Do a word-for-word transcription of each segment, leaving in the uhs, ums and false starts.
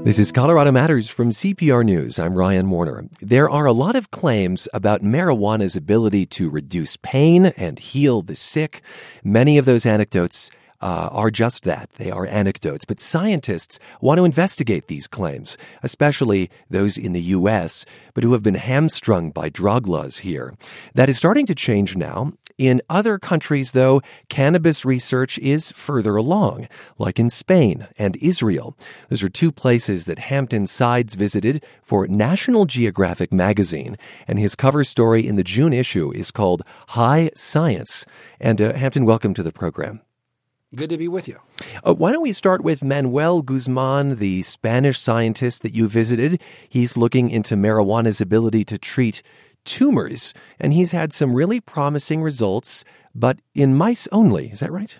This is Colorado Matters from C P R News. I'm Ryan Warner. There are a lot of claims about marijuana's ability to reduce pain and heal the sick. Many of those anecdotes uh, are just that. They are anecdotes. But scientists want to investigate these claims, especially those in the U S, but who have been hamstrung by drug laws here. That is starting to change now. In other countries, though, cannabis research is further along, like in Spain and Israel. Those are two places that Hampton Sides visited for National Geographic magazine, and his cover story in the June issue is called High Science. And uh, Hampton, welcome to the program. Good to be with you. Uh, why don't we start with Manuel Guzman, the Spanish scientist that you visited? He's looking into marijuana's ability to treat tumors, and he's had some really promising results, but in mice only. Is that right?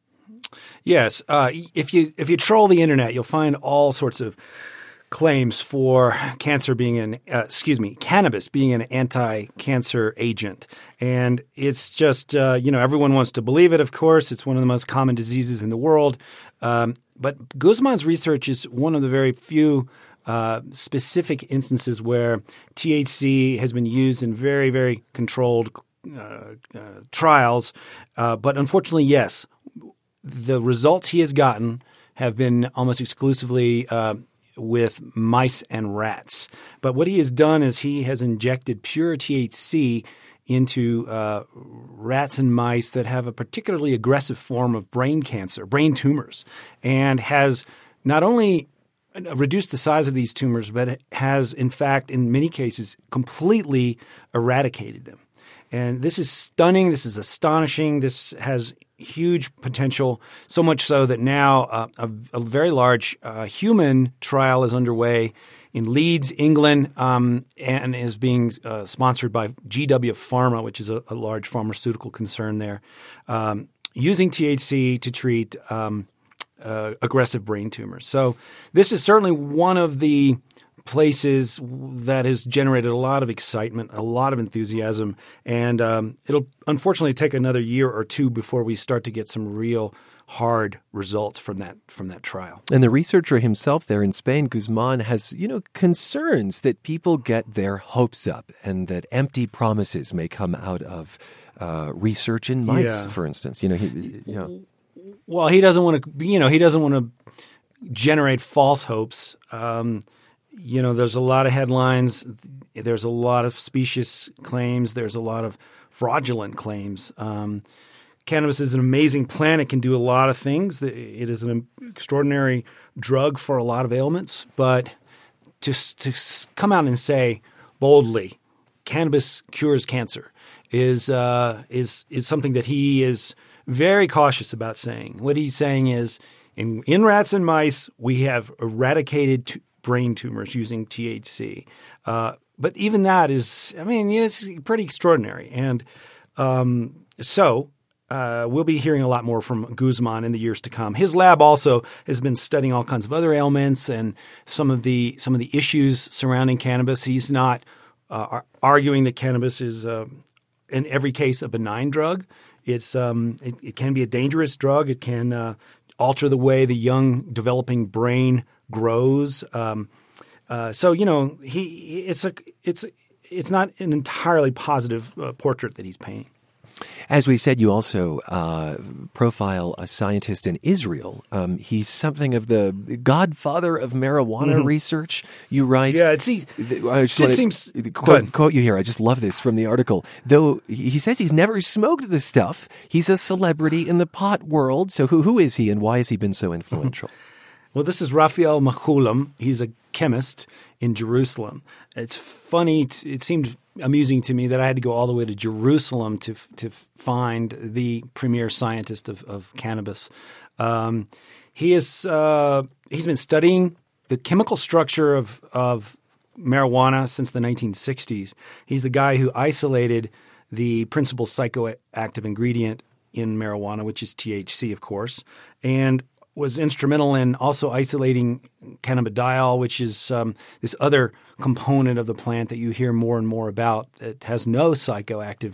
Yes. Uh, if you if you troll the internet, you'll find all sorts of claims for cancer being an uh, excuse me, cannabis being an anti-cancer agent, and it's just uh, you know everyone wants to believe it. Of course, it's one of the most common diseases in the world. Um, but Guzman's research is one of the very few Uh, specific instances where T H C has been used in very, very controlled uh, uh, trials. Uh, but unfortunately, yes, the results he has gotten have been almost exclusively uh, with mice and rats. But what he has done is he has injected pure T H C into uh, rats and mice that have a particularly aggressive form of brain cancer, brain tumors, and has not only reduced the size of these tumors, but has, in fact, in many cases, completely eradicated them. And this is stunning. This is astonishing. This has huge potential, so much so that now uh, a, a very large uh, human trial is underway in Leeds, England, um, and is being uh, sponsored by G W Pharma, which is a, a large pharmaceutical concern there, um, using T H C to treat um Uh, aggressive brain tumors. So this is certainly one of the places that has generated a lot of excitement, a lot of enthusiasm, and um, it'll unfortunately take another year or two before we start to get some real hard results from that from that trial. And the researcher himself there in Spain, Guzman, has, you know, concerns that people get their hopes up and that empty promises may come out of uh, research in mice, Yeah. for instance. You know, he, you know. Well, he doesn't want to, you know, he doesn't want to generate false hopes. Um, you know, there's a lot of headlines. There's a lot of specious claims. There's a lot of fraudulent claims. Um, cannabis is an amazing plant. It can do a lot of things. It is an extraordinary drug for a lot of ailments. But just to come out and say boldly, cannabis cures cancer is uh, is is something that he is very cautious about saying. What he's saying is, in, in rats and mice, we have eradicated t- brain tumors using T H C. Uh, but even that is, I mean, it's pretty extraordinary. And um, so uh, we'll be hearing a lot more from Guzman in the years to come. His lab also has been studying all kinds of other ailments and some of the some of the issues surrounding cannabis. He's not uh, arguing that cannabis is, uh, in every case, a benign drug. It's um, it, it can be a dangerous drug. It can uh, alter the way the young developing brain grows. Um, uh, so you know, he it's a it's it's not an entirely positive uh, portrait that he's painting. As we said, you also uh, profile a scientist in Israel. Um, he's something of the godfather of marijuana mm-hmm. research, you write. Yeah, it's, he I just just seems – quote, quote you here. I just love this from the article. Though he says he's never smoked this stuff, he's a celebrity in the pot world. So who who is he and why has he been so influential? Well, this is Raphael Mechoulam. He's a chemist in Jerusalem. It's funny. It seemed amusing to me that I had to go all the way to Jerusalem to to find the premier scientist of, of cannabis. Um, he is uh, he's been studying the chemical structure of of marijuana since the nineteen sixties. He's the guy who isolated the principal psychoactive ingredient in marijuana, which is T H C, of course, and was instrumental in also isolating cannabidiol, which is um, this other component of the plant that you hear more and more about that has no psychoactive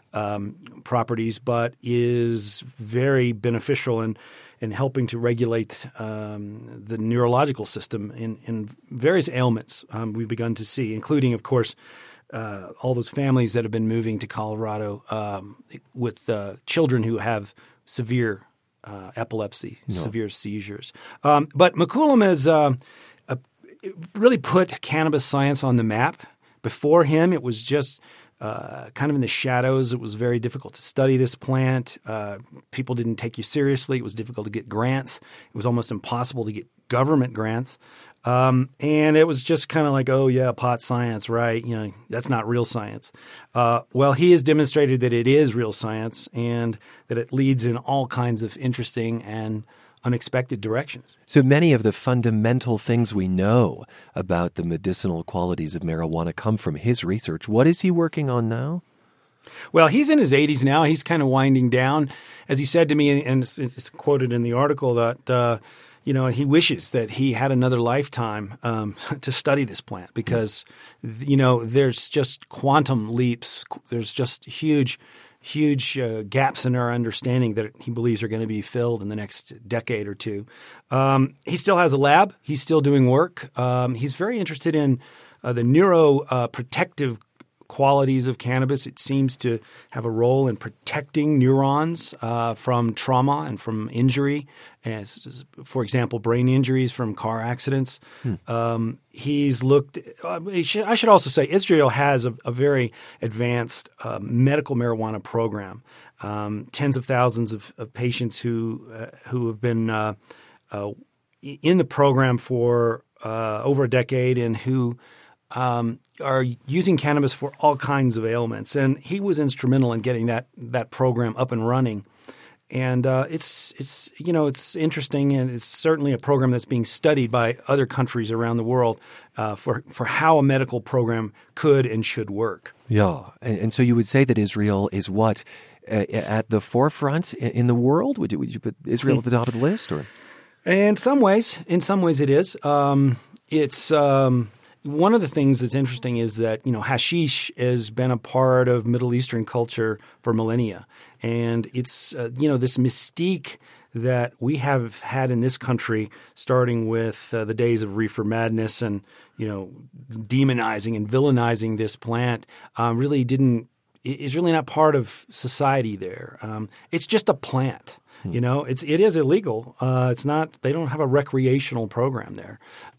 um, properties, but is very beneficial in in helping to regulate um, the neurological system in, in various ailments um, we've begun to see, including, of course, uh, all those families that have been moving to Colorado um, with uh, children who have severe uh, epilepsy, no. severe seizures. Um, but McCollum has uh, uh, really put cannabis science on the map. Before him, it was just Uh, kind of in the shadows. It was very difficult to study this plant. Uh, people didn't take you seriously. It was difficult to get grants. It was almost impossible to get government grants. Um, and it was just kind of like, oh, yeah, pot science, right? You know, that's not real science. Uh, well, he has demonstrated that it is real science and that it leads in all kinds of interesting and unexpected directions. So many of the fundamental things we know about the medicinal qualities of marijuana come from his research. What is he working on now? Well, he's in his eighties now. He's kind of winding down. As he said to me, and it's, it's quoted in the article, that uh, you know, he wishes that he had another lifetime um, to study this plant because, you know, there's just quantum leaps. There's just huge huge uh, gaps in our understanding that he believes are going to be filled in the next decade or two. Um, he still has a lab. He's still doing work. Um, he's very interested in uh, the neuroprotective uh, qualities of cannabis. It seems to have a role in protecting neurons uh, from trauma and from injury, as, for example, brain injuries from car accidents. Hmm. Um, he's looked uh, – I should also say Israel has a, a very advanced uh, medical marijuana program, um, tens of thousands of, of patients who, uh, who have been uh, uh, in the program for uh, over a decade and who – Um, are using cannabis for all kinds of ailments, and he was instrumental in getting that that program up and running. And uh, it's it's you know it's interesting, and it's certainly a program that's being studied by other countries around the world uh, for for how a medical program could and should work. Yeah, and, and so you would say that Israel is what uh, at the forefront in the world? Would you, would you put Israel at the top of the list, or? In some ways, in some ways, it is. Um, it's um, One of the things that's interesting is that, you know, hashish has been a part of Middle Eastern culture for millennia. And it's, uh, you know, this mystique that we have had in this country, starting with uh, the days of reefer madness and, you know, demonizing and villainizing this plant, um, really didn't – is really not part of society there. Um, it's just a plant. You know, it's it is illegal. Uh, it's not. They don't have a recreational program there.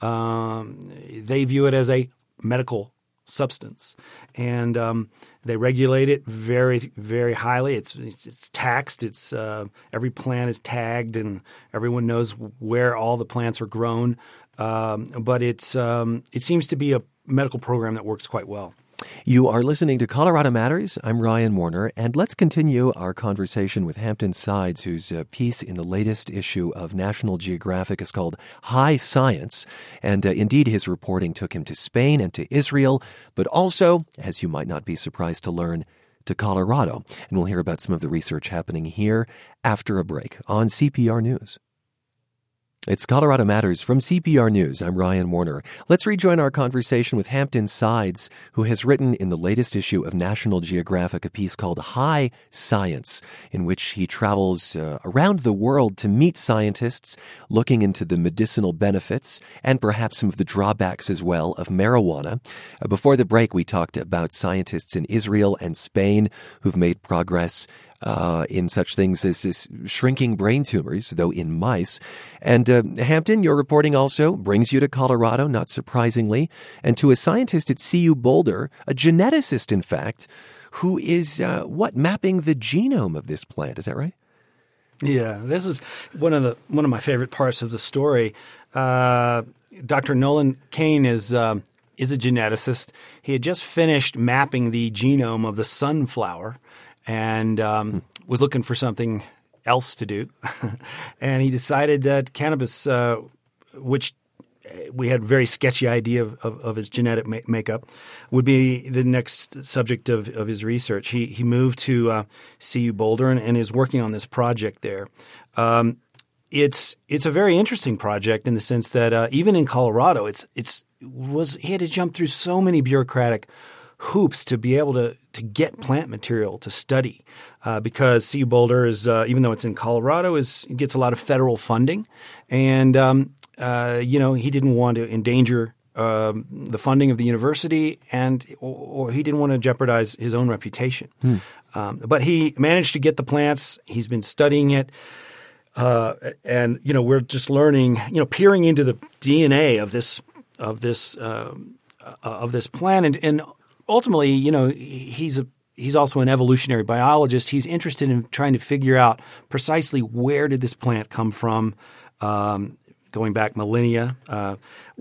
Um, they view it as a medical substance, and um, they regulate it very, very highly. It's it's, it's taxed. It's uh, every plant is tagged, and everyone knows where all the plants are grown. Um, but it's um, it seems to be a medical program that works quite well. You are listening to Colorado Matters. I'm Ryan Warner, and let's continue our conversation with Hampton Sides, whose uh, piece in the latest issue of National Geographic is called High Science. And uh, indeed, his reporting took him to Spain and to Israel, but also, as you might not be surprised to learn, to Colorado. And we'll hear about some of the research happening here after a break on C P R News. It's Colorado Matters from C P R News. I'm Ryan Warner. Let's rejoin our conversation with Hampton Sides, who has written in the latest issue of National Geographic a piece called High Science, in which he travels uh, around the world to meet scientists looking into the medicinal benefits and perhaps some of the drawbacks as well of marijuana. Uh, before the break, we talked about scientists in Israel and Spain who've made progress Uh, in such things as, as shrinking brain tumors, though in mice. And uh, Hampton, your reporting also brings you to Colorado, not surprisingly, and to a scientist at C U Boulder, a geneticist, in fact, who is, uh, what, mapping the genome of this plant. Is that right? Yeah, this is one of the one of my favorite parts of the story. Uh, Doctor Nolan Kane is um, is a geneticist. He had just finished mapping the genome of the sunflower, and um, was looking for something else to do. And he decided that cannabis, uh, which we had a very sketchy idea of, of, of his genetic ma- makeup, would be the next subject of, of his research. He he moved to uh, C U Boulder and, and is working on this project there. Um, it's it's a very interesting project in the sense that uh, even in Colorado, it's it's was he had to jump through so many bureaucratic hoops to be able to to get plant material to study uh, because C U Boulder is uh, even though it's in Colorado is gets a lot of federal funding, and um, uh, you know he didn't want to endanger um, the funding of the university, and or, or he didn't want to jeopardize his own reputation. Hmm. Um, but he managed to get the plants. He's been studying it. Uh, and you know we're just learning, you know, peering into the D N A of this of this uh, of this plant, and, and ultimately, you know, he's a he's also an evolutionary biologist. He's interested in trying to figure out precisely where did this plant come from, um, going back millennia. Uh,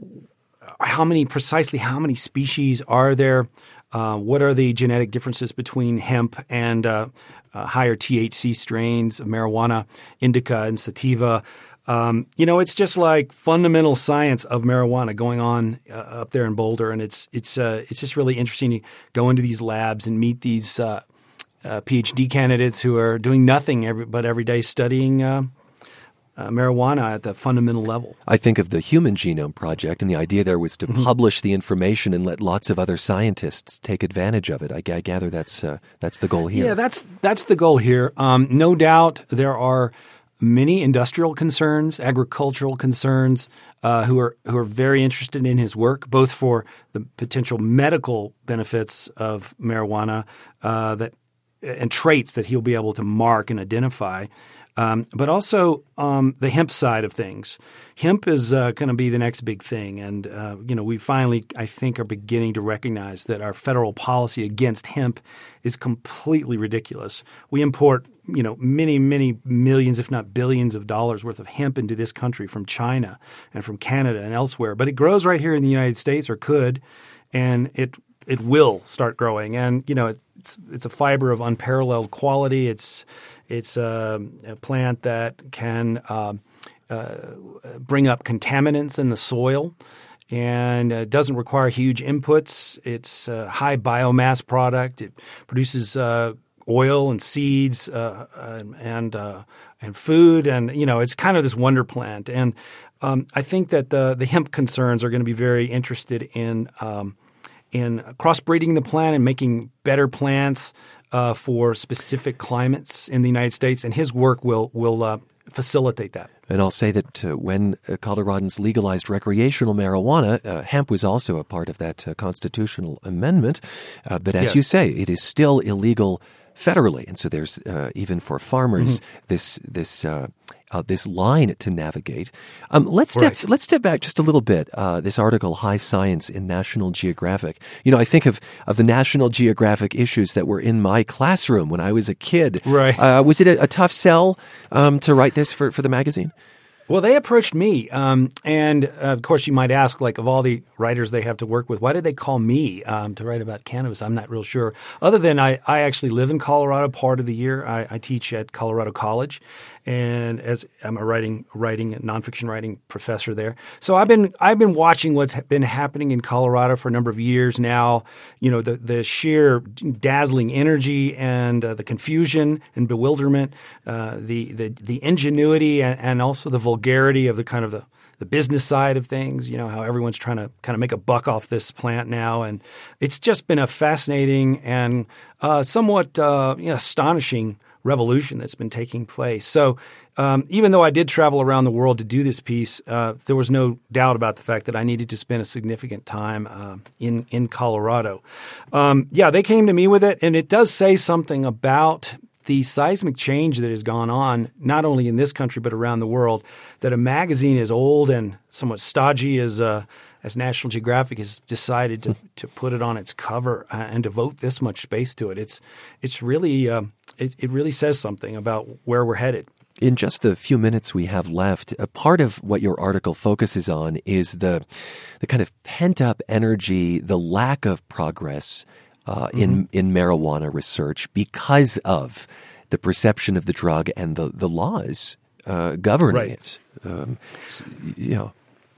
how many precisely how many species are there? Uh, what are the genetic differences between hemp and uh, uh, higher T H C strains of marijuana, indica and sativa? Um, you know, it's just like fundamental science of marijuana going on uh, up there in Boulder, and it's it's uh, it's just really interesting to go into these labs and meet these uh, uh, PhD candidates who are doing nothing every, but every day studying Uh, Uh, marijuana at the fundamental level. I think of the Human Genome Project, and the idea there was to mm-hmm. publish the information and let lots of other scientists take advantage of it. I, I gather that's uh, that's the goal here. Yeah, that's that's the goal here. Um, no doubt there are many industrial concerns, agricultural concerns, uh, who are who are very interested in his work, both for the potential medical benefits of marijuana uh, that and traits that he'll be able to mark and identify. Um, but also um, the hemp side of things. Hemp is uh, going to be the next big thing, and uh, you know we finally, I think, are beginning to recognize that our federal policy against hemp is completely ridiculous. We import, you know, many, many millions, if not billions, of dollars worth of hemp into this country from China and from Canada and elsewhere, but it grows right here in the United States, or could, and it it will start growing. And you know, it's it's a fiber of unparalleled quality. It's It's a, a plant that can uh, uh, bring up contaminants in the soil, and uh, doesn't require huge inputs. It's a high biomass product. It produces uh, oil and seeds uh, and uh, and food, and you know it's kind of this wonder plant. And um, I think that the the hemp concerns are going to be very interested in um, in crossbreeding the plant and making better plants Uh, for specific climates in the United States, and his work will will uh, facilitate that. And I'll say that uh, when uh, Coloradans legalized recreational marijuana, uh, hemp was also a part of that uh, constitutional amendment. Uh, but as yes. you say, it is still illegal federally, and so there's uh, even for farmers mm-hmm. this this uh, uh, this line to navigate. Um, let's step right. let's step back just a little bit. Uh, this article, High Science in National Geographic. You know, I think of of the National Geographic issues that were in my classroom when I was a kid. Right? Uh, was it a, a tough sell um, to write this for for the magazine? Well, they approached me, um, and uh, of course, you might ask, like, of all the writers they have to work with, why did they call me um, to write about cannabis? I'm not real sure. Other than I, I actually live in Colorado part of the year. I, I teach at Colorado College, and as I'm a writing, writing, nonfiction writing professor there. So I've been I've been watching what's been happening in Colorado for a number of years now. You know, the the sheer dazzling energy and uh, the confusion and bewilderment, uh, the the the ingenuity and, and also the vulgarity. Vulgarity of the kind of the, the business side of things, you know, how everyone's trying to kind of make a buck off this plant now. And it's just been a fascinating and uh, somewhat uh, you know, astonishing revolution that's been taking place. So um, even though I did travel around the world to do this piece, uh, there was no doubt about the fact that I needed to spend a significant time uh, in, in Colorado. Um, yeah, they came to me with it, and it does say something about the seismic change that has gone on, not only in this country but around the world, that a magazine as old and somewhat stodgy as uh, as National Geographic has decided to to put it on its cover and devote this much space to it. It's it's really uh, it, it really says something about where we're headed. In just the few minutes we have left, a part of what your article focuses on is the the kind of pent up energy, the lack of progress Uh, mm-hmm. in in marijuana research because of the perception of the drug and the the laws uh, governing right. it. Um, you know,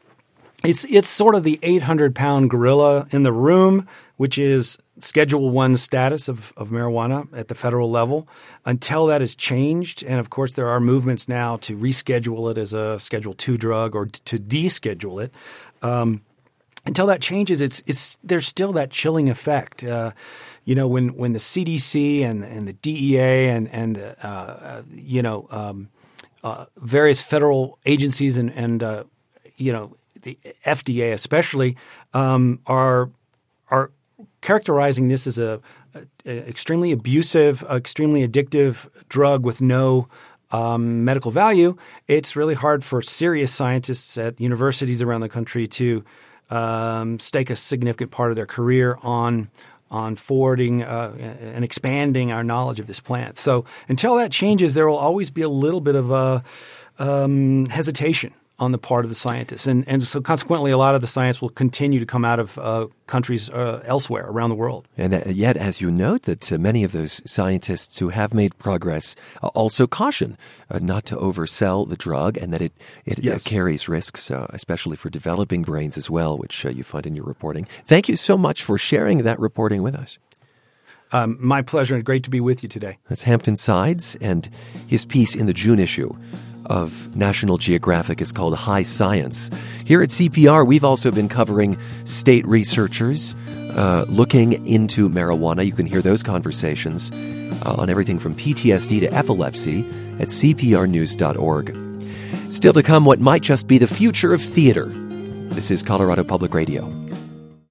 it's it's sort of the eight hundred pound gorilla in the room, which is Schedule One status of of marijuana at the federal level. Until that is changed, and of course there are movements now to reschedule it as a Schedule Two drug or to deschedule it. Um, until that changes, it's it's there's still that chilling effect. Uh, you know, when when the C D C and and the D E A and and uh, uh, you know um, uh, various federal agencies and and uh, you know the F D A especially um, are are characterizing this as a, a, a extremely abusive, extremely addictive drug with no um, medical value, it's really hard for serious scientists at universities around the country to um, stake a significant part of their career on on forwarding uh, and expanding our knowledge of this plant. So until that changes, there will always be a little bit of a um, hesitation on the part of the scientists. And, and so consequently, a lot of the science will continue to come out of uh, countries uh, elsewhere around the world. And uh, yet, as you note, that uh, many of those scientists who have made progress uh, also caution uh, not to oversell the drug and that it, it yes. uh, carries risks, uh, especially for developing brains as well, which uh, you find in your reporting. Thank you so much for sharing that reporting with us. Um, my pleasure, and great to be with you today. That's Hampton Sides, and his piece in the June issue of National Geographic is called High Science. Here at C P R, we've also been covering state researchers uh, looking into marijuana. You can hear those conversations uh, on everything from P T S D to epilepsy at c p r news dot org. Still to come, what might just be the future of theater. This is Colorado Public Radio.